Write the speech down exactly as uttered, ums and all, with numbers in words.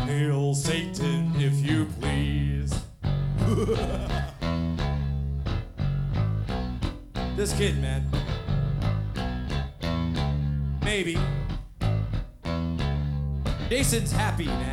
Hail Satan, if you please. This kid, man. Maybe. Jason's happy, man.